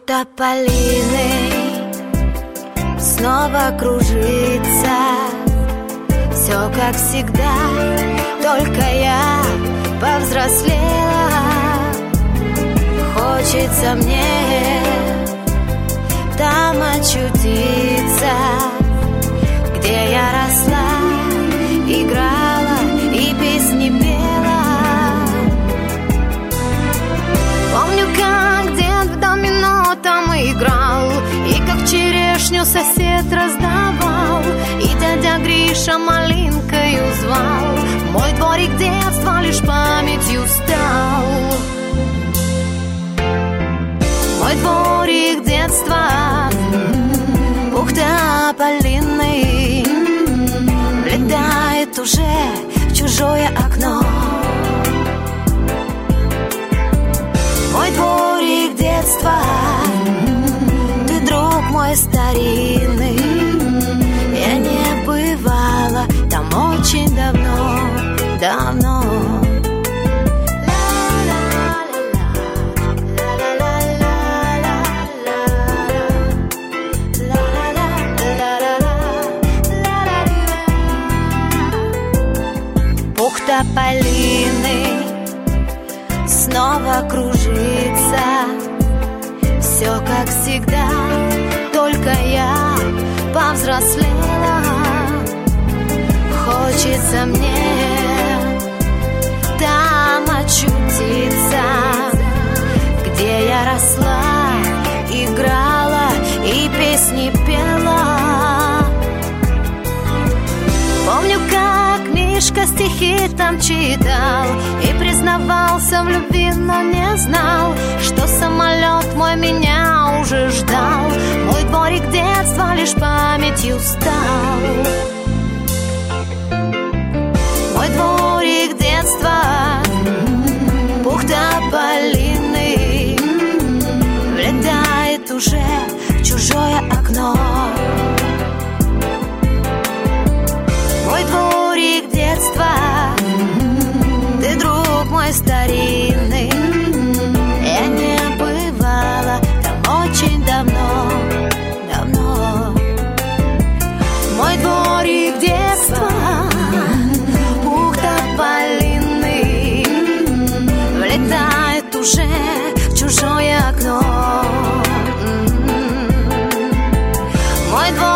тополиный снова кружится. Все как всегда, только я повзрослела. Хочется мне там очутиться, где я росла, играла и песни пела. Помню, как дед в домино там играл, и как черешню сосед раздавал, и дядя Гриша малинкою звал. Мой дворик детства лишь памятью стал. Мой дворик детства, пух тополиный, влетает уже в чужое окно. Мой дворик детства, ты друг мой старинный. Я не бывала там очень давно, давно. Пух тополиный снова кружится. Все как всегда, только я повзрослела. Хочется мне там очутиться, где я росла, играла и песни пела. Помню, как Мишка стихи там читал и признавался в любви, но не знал, что самолет мой меня уже ждал. Мой дворик детства лишь памятью стал. Мой дворик детства, пух тополиный, влетает уже в чужое окно. Мой дворик детства, ты друг мой старинный. Я не бывала там очень давно, давно. Мой дворик детства, пух тополиный, влетает уже в чужое окно. Мой дворик